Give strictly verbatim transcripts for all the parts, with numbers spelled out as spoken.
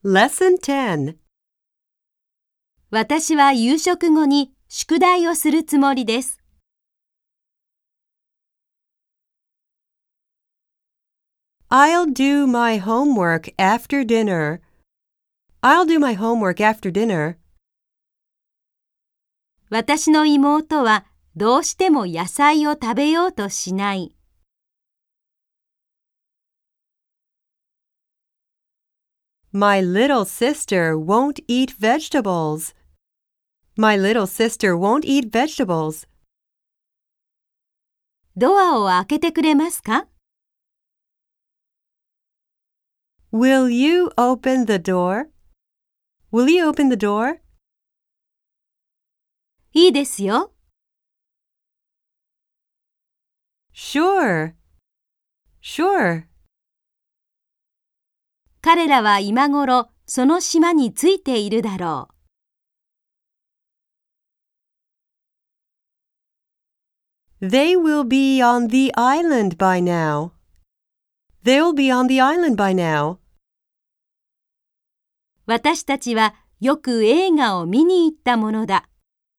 Lesson ten. 私は夕食後に宿題をするつもりです。 I'll do my homework after dinner. I'll do my homework after dinner. 私の妹はどうしても野菜を食べようとしない。 My little sister won't eat vegetables. My little sister won't eat vegetables. ドアを開けてくれますか？ Will you open the door? Will you open the door? いいですよ。 Sure. Sure. 彼らは今頃その島に着いているだろう。They will be on the island by now. They'll be on the island by now. 私たちはよく映画を見に行ったものだ。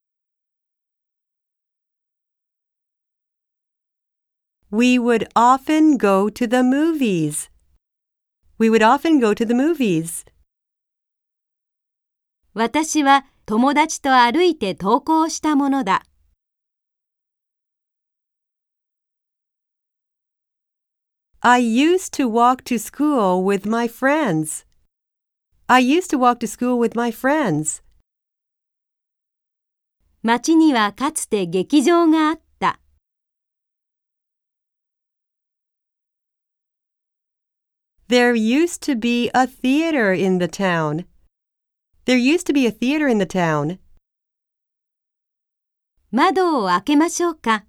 We would often go to the movies. We would often go to the movies. 私は友達と歩いて登校したものだ。 I used to walk to school with my friends. I used to walk to school with my friends. 町にはかつて劇場があった。 There used to be a theater in the town. There used to be a theater in the town. 窓を開けましょうか。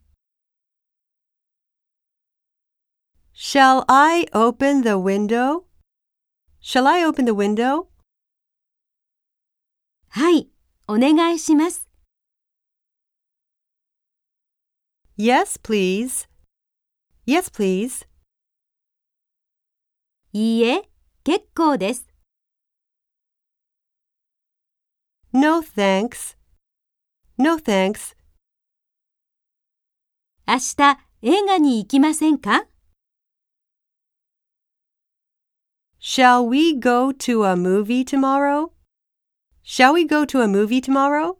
Shall I open the window? Shall I open the window? はい、お願いします。 Yes, please. Yes, please. いいえ、結構です。 No thanks. No thanks. 明日映画に行きませんか？ Shall we go to a movie tomorrow? Shall we go to a movie tomorrow?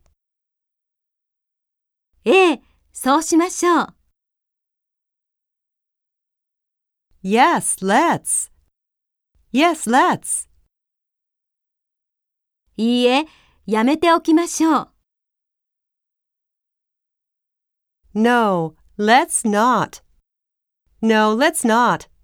ええ、そうしましょう。 Yes, let's. Yes, let's. いいえ、やめておきましょう。 No, let's not. No, let's not.